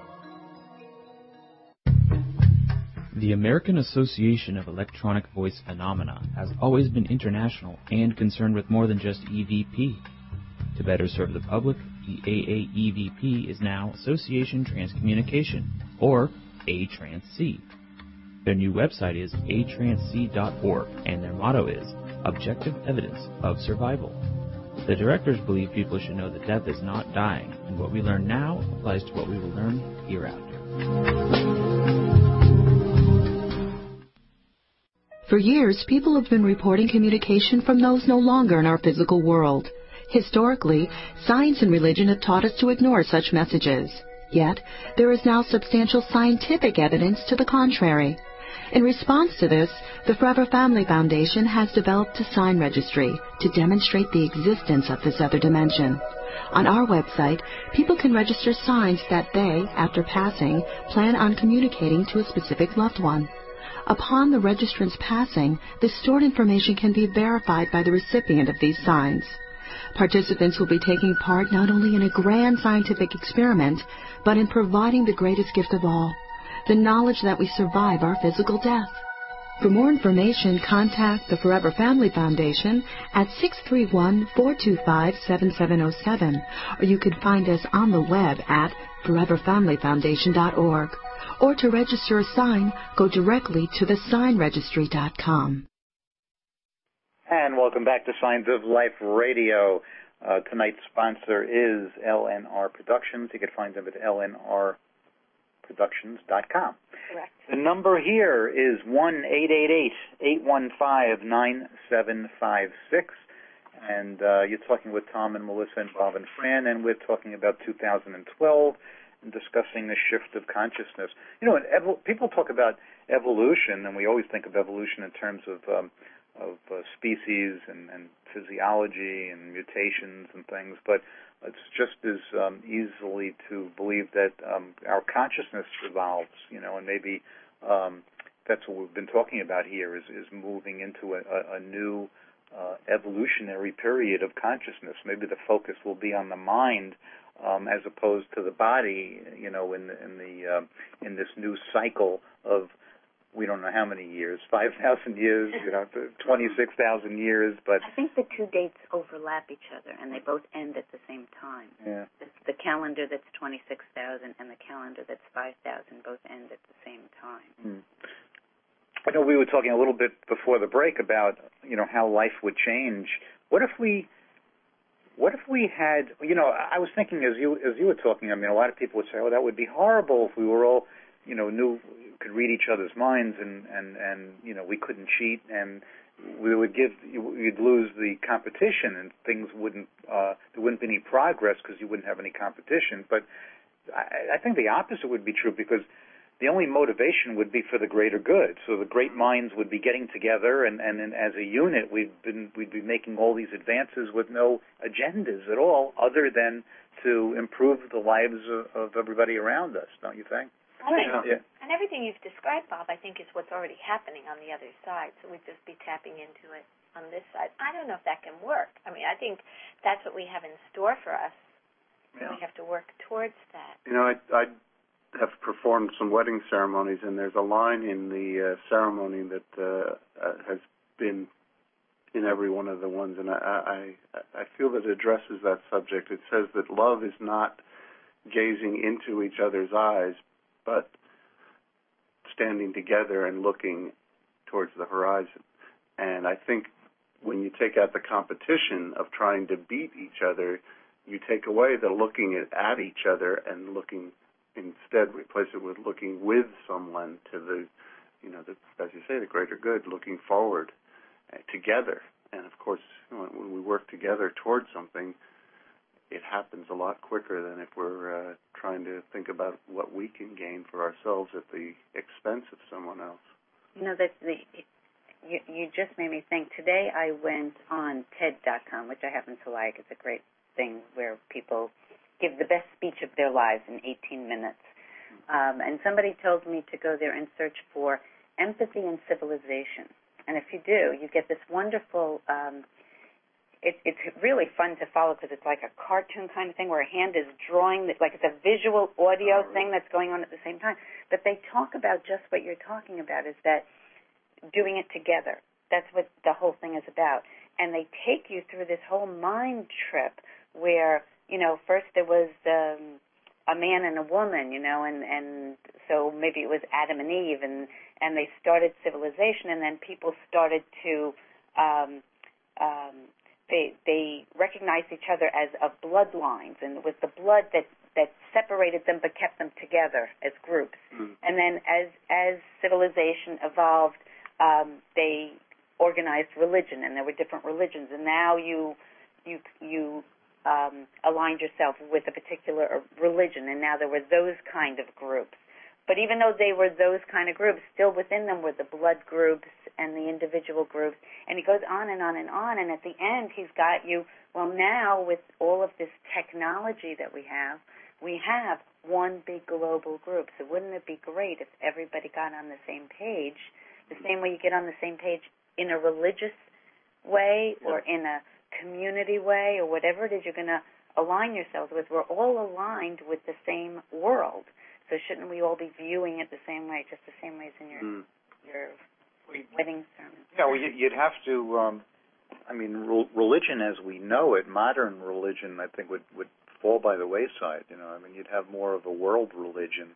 The American Association of Electronic Voice Phenomena has always been international and concerned with more than just E V P. To better serve the public, the A A E V P is now Association Transcommunication, or A Trans C. Their new website is a trans c dot org, and their motto is Objective Evidence of Survival. The directors believe people should know that death is not dying, and what we learn now applies to what we will learn hereafter. For years, people have been reporting communication from those no longer in our physical world. Historically, science and religion have taught us to ignore such messages. Yet, there is now substantial scientific evidence to the contrary. In response to this, the Forever Family Foundation has developed a sign registry to demonstrate the existence of this other dimension. On our website, people can register signs that they, after passing, plan on communicating to a specific loved one. Upon the registrant's passing, the stored information can be verified by the recipient of these signs. Participants will be taking part not only in a grand scientific experiment, but in providing the greatest gift of all, the knowledge that we survive our physical death. For more information, contact the Forever Family Foundation at six three one, four two five, seven seven zero seven, or you can find us on the web at forever family foundation dot org. Or to register a sign, go directly to the sign registry dot com. And welcome back to Signs of Life Radio. Uh, tonight's sponsor is L N R Productions. You can find them at L N R productions dot com. Correct. The number here is one eight eight eight, eight one five, nine seven five six, And uh, you're talking with Tom and Melissa and Bob and Fran, and we're talking about two thousand twelve and discussing the shift of consciousness. You know, evo- people talk about evolution, and we always think of evolution in terms of um, of uh, species and, and physiology and mutations and things, but it's just as um, easily to believe that um, our consciousness evolves, you know, and maybe um, that's what we've been talking about here is, is moving into a, a, a new uh, evolutionary period of consciousness. Maybe the focus will be on the mind um, as opposed to the body, you know, in the, in the uh, in this new cycle of we don't know how many years, five thousand years, you know, twenty-six thousand years, but... I think the two dates overlap each other, and they both end at the same time. Yeah. The, the calendar that's twenty-six thousand and the calendar that's five thousand both end at the same time. Hmm. I know we were talking a little bit before the break about, you know, how life would change. What if we... What if we had, you know, I was thinking as you as you were talking, I mean, a lot of people would say, oh, that would be horrible if we were all, you know, knew, could read each other's minds and, and, and you know, we couldn't cheat and we would give, you'd lose the competition and things wouldn't, uh, there wouldn't be any progress because you wouldn't have any competition. But I, I think the opposite would be true because the only motivation would be for the greater good. So the great minds would be getting together, and, and, and as a unit, we'd been we'd be making all these advances with no agendas at all, other than to improve the lives of, of everybody around us. Don't you think? Right. Yeah. And everything you've described, Bob, I think is what's already happening on the other side. So we'd just be tapping into it on this side. I don't know if that can work. I mean, I think that's what we have in store for us. Yeah. We have to work towards that. You know, I, I have performed some wedding ceremonies, and there's a line in the uh, ceremony that uh, uh, has been in every one of the ones, and I, I, I feel that it addresses that subject. It says that love is not gazing into each other's eyes, but standing together and looking towards the horizon. And I think when you take out the competition of trying to beat each other, you take away the looking at, at each other and looking, instead replace it with looking with someone to the, you know, the, as you say, the greater good, looking forward uh, together. And of course, when, when we work together towards something, it happens a lot quicker than if we're uh, trying to think about what we can gain for ourselves at the expense of someone else. You know, that the you, you just made me think. Today I went on T E D dot com, which I happen to like. It's a great thing where people give the best speech of their lives in eighteen minutes. Um, and somebody told me to go there and search for empathy and civilization. And if you do, you get this wonderful... Um, It, it's really fun to follow because it's like a cartoon kind of thing where a hand is drawing, like it's a visual audio thing that's going on at the same time. But they talk about just what you're talking about, is that doing it together. That's what the whole thing is about. And they take you through this whole mind trip where, you know, first there was um, a man and a woman, you know, and, and so maybe it was Adam and Eve, and, and they started civilization, and then people started to... Um, um, They they recognized each other as of bloodlines, and it was the blood that, that separated them but kept them together as groups. Mm. And then as as civilization evolved, um, they organized religion, and there were different religions. And now you you you um, aligned yourself with a particular religion, and now there were those kind of groups. But even though they were those kind of groups, still within them were the blood groups and the individual groups. And he goes on and on and on. And at the end, he's got you, well, now with all of this technology that we have, we have one big global group. So wouldn't it be great if everybody got on the same page, the same way you get on the same page in a religious way or in a community way or whatever it is you're going to align yourselves with? We're all aligned with the same world. So shouldn't we all be viewing it the same way, just the same way as in your mm. your wedding sermon? Yeah, well, you'd have to. Um, I mean, religion as we know it, modern religion, I think would would fall by the wayside. You know, I mean, you'd have more of a world religion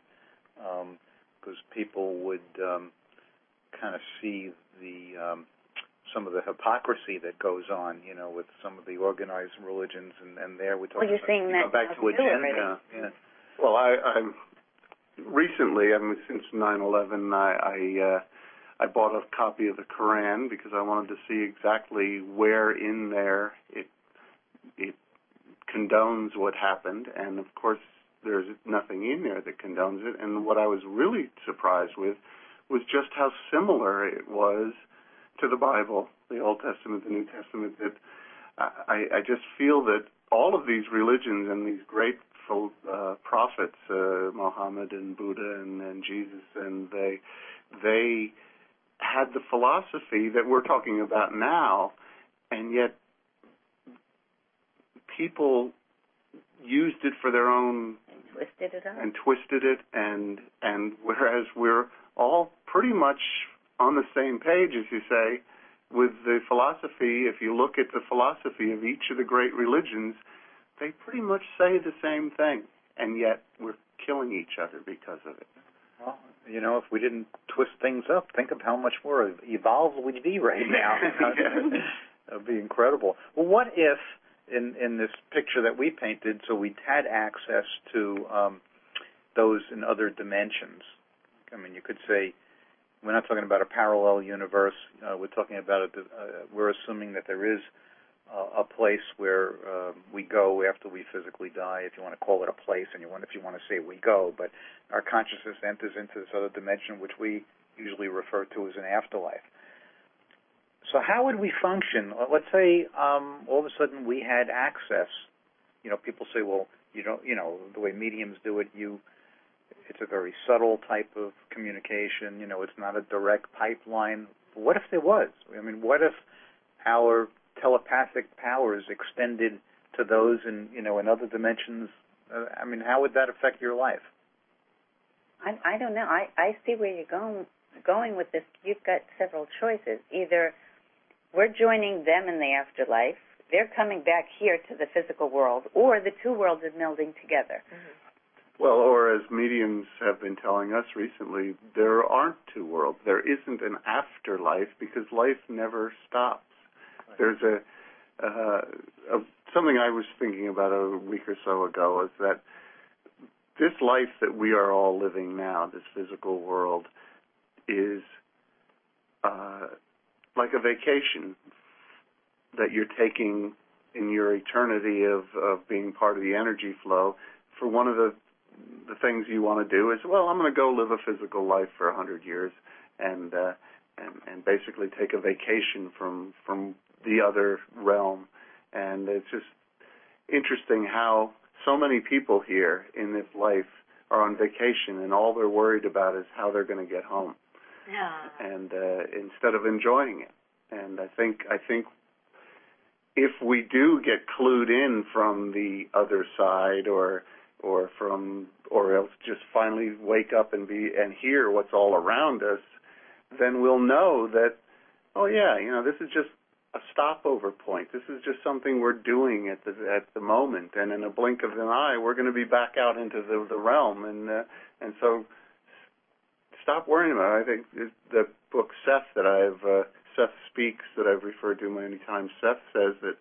because um, people would um, kind of see the um, some of the hypocrisy that goes on. You know, with some of the organized religions, and, and there we talk. Well, you're about, seeing you that know, back to agenda. Yeah. yeah. Well, I. I'm Recently, I mean, since nine eleven, I I, uh, I bought a copy of the Quran because I wanted to see exactly where in there it it condones what happened, and of course there's nothing in there that condones it. And what I was really surprised with was just how similar it was to the Bible, the Old Testament, the New Testament, that I, I just feel that all of these religions and these great uh, prophets, uh, Muhammad and Buddha and, and Jesus, and they they had the philosophy that we're talking about now, and yet people used it for their own and twisted it up. and twisted it, and and whereas we're all pretty much on the same page, as you say, with the philosophy. If you look at the philosophy of each of the great religions, they pretty much say the same thing, and yet we're killing each other because of it. Well, you know, if we didn't twist things up, think of how much more evolved we'd be right now. That would be incredible. Well, what if, in, in this picture that we painted, so we had access to um, those in other dimensions? I mean, you could say, we're not talking about a parallel universe. Uh, we're talking about, a, uh, we're assuming that there is uh, a place where uh, we go after we physically die, if you want to call it a place, and you want, if you want to say we go, but our consciousness enters into this other dimension, which we usually refer to as an afterlife. So how would we function? Let's say um, all of a sudden we had access. You know, people say, well, you don't, you know, the way mediums do it, you, it's a very subtle type of communication. You know, it's not a direct pipeline. What if there was? I mean, what if our telepathic powers extended to those in, you know, in other dimensions? Uh, I mean, how would that affect your life? I, I don't know. I, I see where you're going going with this. You've got several choices. Either we're joining them in the afterlife, they're coming back here to the physical world, or the two worlds are melding together. Mm-hmm. Well, or as mediums have been telling us recently, there aren't two worlds. There isn't an afterlife because life never stops. Right. There's a, uh, a something I was thinking about a week or so ago is that this life that we are all living now, this physical world, is uh, like a vacation that you're taking in your eternity of, of being part of the energy flow. For one of the the things you want to do is, well, I'm going to go live a physical life for a hundred years, and uh, and and basically take a vacation from from the other realm. And it's just interesting how so many people here in this life are on vacation, and all they're worried about is how they're going to get home. Yeah. And uh, instead of enjoying it. And I think I think if we do get clued in from the other side, or or from or else just finally wake up and be and hear what's all around us, then we'll know that, oh yeah, you know, this is just a stopover point. This is just something we're doing at the at the moment, and in a blink of an eye, we're going to be back out into the, the realm, and uh, and so stop worrying about it. I think the book Seth that I've uh, Seth Speaks that I've referred to many times. Seth says that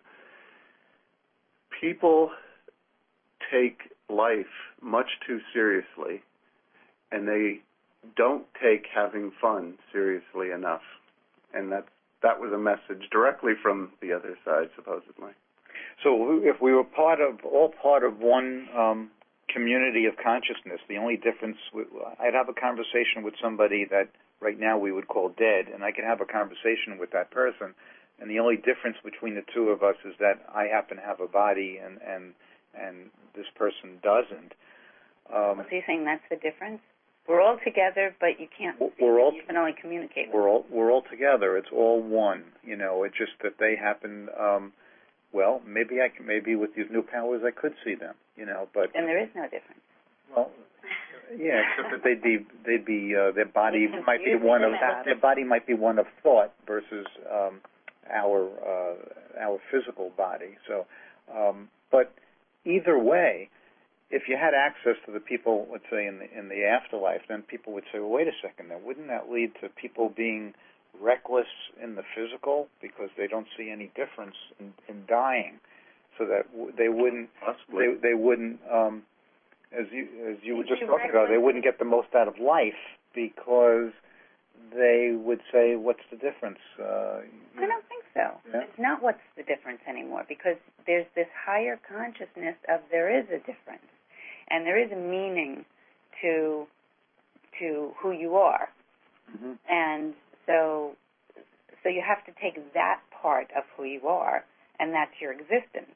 people take life much too seriously, and they don't take having fun seriously enough, and that's that was a message directly from the other side, supposedly. So if we were part of, all part of one um, community of consciousness, the only difference, I'd have a conversation with somebody that right now we would call dead, and I can have a conversation with that person, and the only difference between the two of us is that I happen to have a body and, and, and this person doesn't. Um, so you're saying that's the difference? We're all together, but you can't. We're all. You can only communicate. We're all. We're all together. It's all one. You know. It's just that they happen. Um, well, maybe I can. Maybe with these new powers, I could see them. You know. But. And there is no difference. Well. Yeah, except that they'd be. They'd be. Uh, their body might be one of. Their body might be one of thought versus um, our uh, our physical body. So, um, but either way. If you had access to the people, let's say, in the, in the afterlife, then people would say, well, wait a second, now wouldn't that lead to people being reckless in the physical because they don't see any difference in, in dying, so that w- they wouldn't, they, they wouldn't, um, as you as you were just talking about, they wouldn't get the most out of life because they would say, what's the difference? Uh, I don't think so. Yeah? It's not what's the difference anymore, because there's this higher consciousness of there is a difference, and there is a meaning to to who you are. Mm-hmm. And so so you have to take that part of who you are, and that's your existence.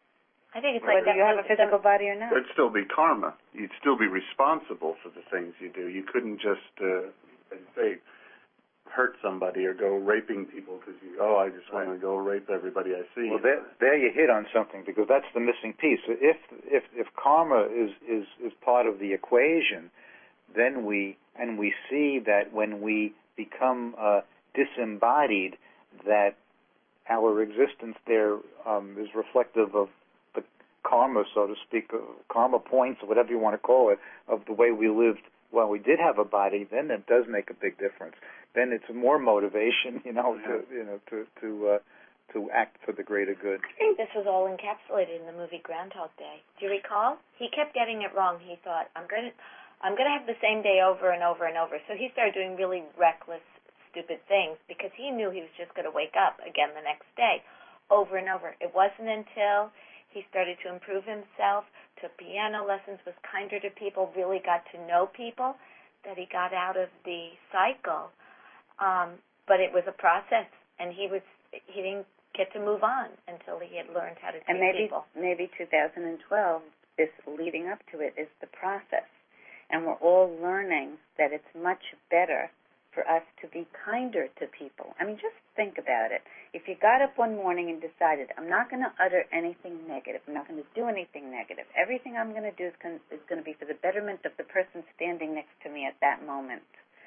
I think it's Whether like you have a physical body or not. It'd still be karma. You'd still be responsible for the things you do. You couldn't just, uh, say, hurt somebody or go raping people because you, oh, I just want to go rape everybody I see. Well, there, there you hit on something, because that's the missing piece. If if if karma is is is part of the equation, then we and we see that when we become uh, disembodied, that our existence there um, is reflective of the karma, so to speak, uh, karma points, or whatever you want to call it, of the way we lived while we did have a body. Then it does make a big difference. Then it's more motivation, you know, to you know to to uh, to act for the greater good. I think this was all encapsulated in the movie Groundhog Day. Do you recall? He kept getting it wrong. He thought, I'm going to I'm going to have the same day over and over and over. So he started doing really reckless, stupid things because he knew he was just going to wake up again the next day over and over. It wasn't until he started to improve himself, took piano lessons, was kinder to people, really got to know people, that he got out of the cycle. Um, but it was a process, and he was he didn't get to move on until he had learned how to treat and maybe, people. maybe two thousand twelve, this leading up to it, is the process. And we're all learning that it's much better for us to be kinder to people. I mean, just think about it. If you got up one morning and decided, I'm not going to utter anything negative, I'm not going to do anything negative, everything I'm going to do is going, is going to be for the betterment of the person standing next to me at that moment,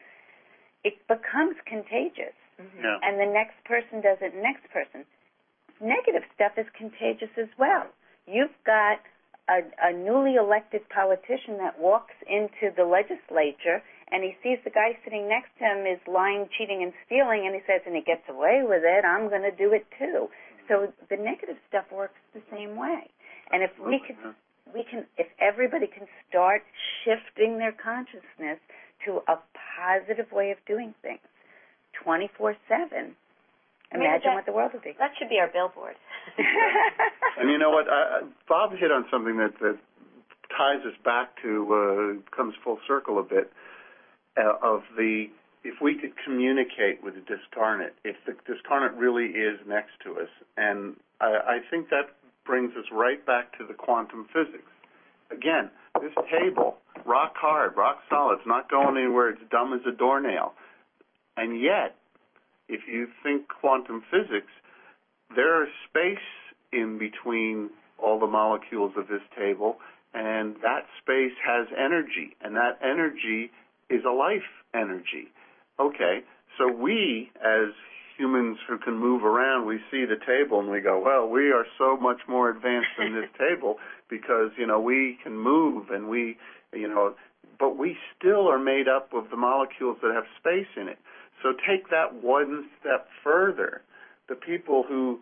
it becomes contagious. Mm-hmm. Yeah. And the next person does it, next person. Negative stuff is contagious as well. You've got a, a newly elected politician that walks into the legislature and he sees the guy sitting next to him is lying, cheating, and stealing, and he says, and he gets away with it, I'm going to do it too. So the negative stuff works the same way. And if we can, we can, if everybody can start shifting their consciousness to a positive way of doing things, twenty-four seven, imagine that, what the world would be. That should be our billboard. And you know what? I, Bob hit on something that, that ties us back to, uh, comes full circle a bit, uh, of the, if we could communicate with the discarnate, if the discarnate really is next to us. And I, I think that brings us right back to the quantum physics. Again, this table, rock hard, rock solid, it's not going anywhere, it's dumb as a doornail. And yet, if you think quantum physics, there is space in between all the molecules of this table, and that space has energy, and that energy is a life energy. Okay, so we, as humans who can move around, we see the table and we go, well, we are so much more advanced than this table because, you know, we can move and we, you know, but we still are made up of the molecules that have space in it. So take that one step further. The people who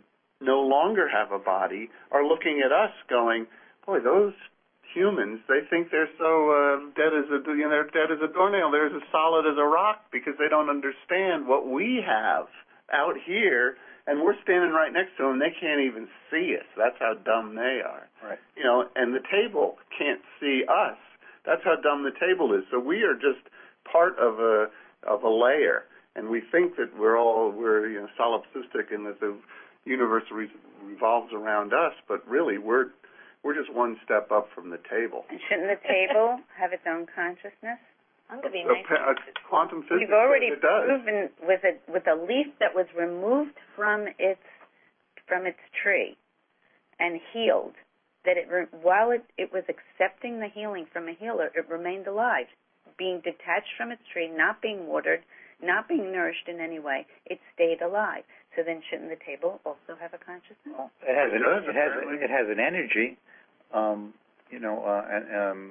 no longer have a body are looking at us going, boy, those humans, they think they're so uh, dead as a, you know, they're dead as a doornail. They're as solid as a rock because they don't understand what we have out here, and we're standing right next to them. They can't even see us. That's how dumb they are. Right. You know, and the table can't see us. That's how dumb the table is. So we are just part of a of a layer, and we think that we're all we're you know solipsistic and that the universe re- revolves around us, but really we're We're just one step up from the table. And shouldn't the table have its own consciousness? I'm going to be A, nice. a, a quantum physics. You've already it does. proven with a with a leaf that was removed from its from its tree and healed that it while it, it was accepting the healing from a healer, it remained alive, being detached from its tree, not being watered, not being nourished in any way. It stayed alive. So then, shouldn't the table also have a consciousness? Well, it has It an, does, it has apparently. it has an energy, um, you know, uh, and, um,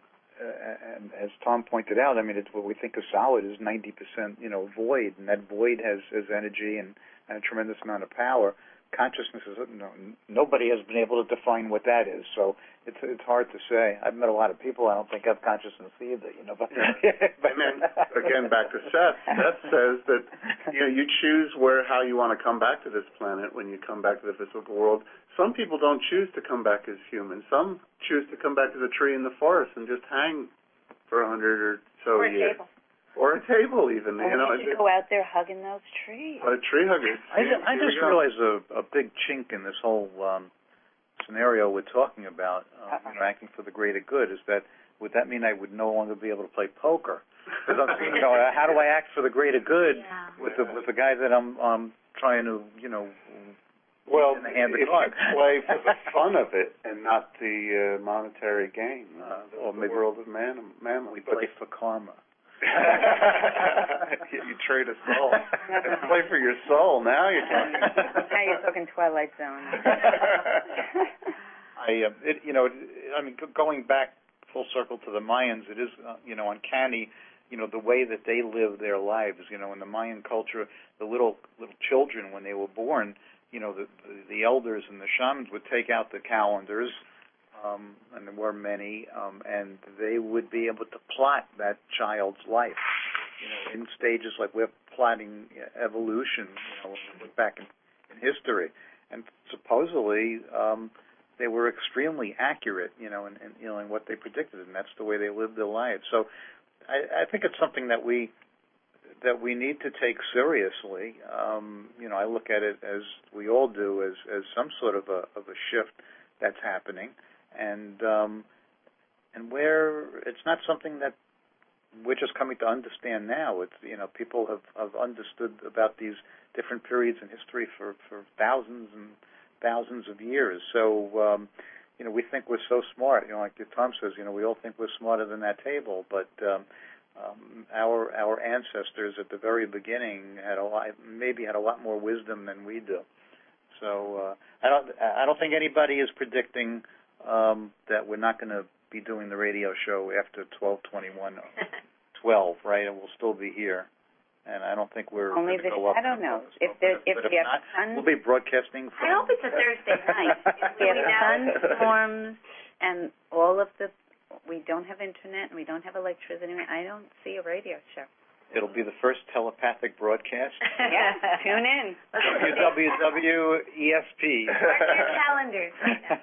uh, and as Tom pointed out, I mean, it's what we think of solid is ninety percent, you know, void, and that void has, has energy and, and a tremendous amount of power. consciousness is, no, nobody has been able to define what that is. So it's it's hard to say. I've met a lot of people I don't think have consciousness either, you know. But, and then again, back to Seth. Seth says that you know you choose where how you want to come back to this planet when you come back to the physical world. Some people don't choose to come back as humans. Some choose to come back as a tree in the forest and just hang for a hundred or so or a years. Table. Or a table, even. Or you know, you should go out there hugging those trees. A tree hugger. I, just, I just realized a, a big chink in this whole um, scenario we're talking about, uh, you know, acting for the greater good, is that would that mean I would no longer be able to play poker? Because I'm thinking, you know, how do I act for the greater good yeah. with the with the guy that I'm um, trying to, you know, well, in the hand if of God. you play for the fun of it and not the uh, monetary gain, uh, the, or the maybe world of man, mammon. We play for karma. you, you trade a soul. Play for your soul. Now you're talking. Now you're talking Twilight Zone. I, uh, it, you know, it, I mean, going back full circle to the Mayans, it is, uh, you know, uncanny, you know, the way that they live their lives. You know, in the Mayan culture, the little little children when they were born, you know, the the, the elders and the shamans would take out the calendars. Um, and there were many, um, and they would be able to plot that child's life, you know, in stages like we're plotting evolution, you know, look back in, in history. And supposedly, um, they were extremely accurate, you know, in, in, you know, in what they predicted, and that's the way they lived their lives. So I, I think it's something that we that we need to take seriously. Um, you know, I look at it, as we all do, as, as some sort of a, of a shift that's happening. And um, and where it's not something that we're just coming to understand now. It's, you know, people have, have understood about these different periods in history for, for thousands and thousands of years. So, um, you know, we think we're so smart. You know, like Tom says, you know, we all think we're smarter than that table. But um, um, our our ancestors at the very beginning had a lot, maybe had a lot more wisdom than we do. So uh, I don't I don't think anybody is predicting Um, that we're not going to be doing the radio show after twelve twenty-one, twelve, right? And we'll still be here. And I don't think we're Only going to the go up. shadow knows. If there's, if but if we have not, sun, we'll be broadcasting from... I hope it's a Thursday night. we have thunderstorms and all of the, we don't have internet and we don't have electricity. I don't see a radio show. It'll be the first telepathic broadcast. Yes, tune in. W W W E S P. Mark your calendars.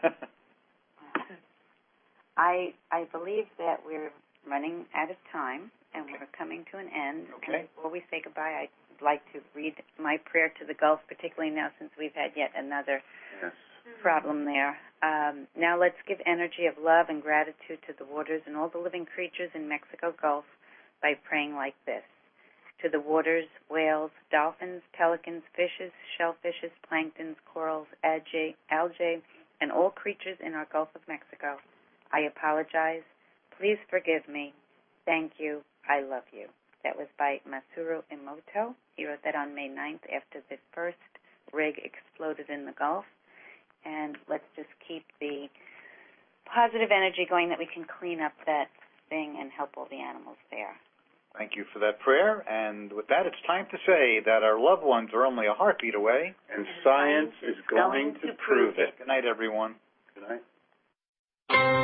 I I believe that we're running out of time and we're coming to an end. Okay. And before we say goodbye, I'd like to read my prayer to the Gulf, particularly now since we've had yet another Yes. problem there. Um, now let's give energy of love and gratitude to the waters and all the living creatures in Mexico Gulf by praying like this. To the waters, whales, dolphins, pelicans, fishes, shellfishes, planktons, corals, algae, algae, and all creatures in our Gulf of Mexico. I apologize. Please forgive me. Thank you. I love you. That was by Masaru Emoto. He wrote that on May ninth after the first rig exploded in the Gulf. And let's just keep the positive energy going that we can clean up that thing and help all the animals there. Thank you for that prayer. And with that, it's time to say that our loved ones are only a heartbeat away. And science is going to prove it. Good night, everyone. Good night.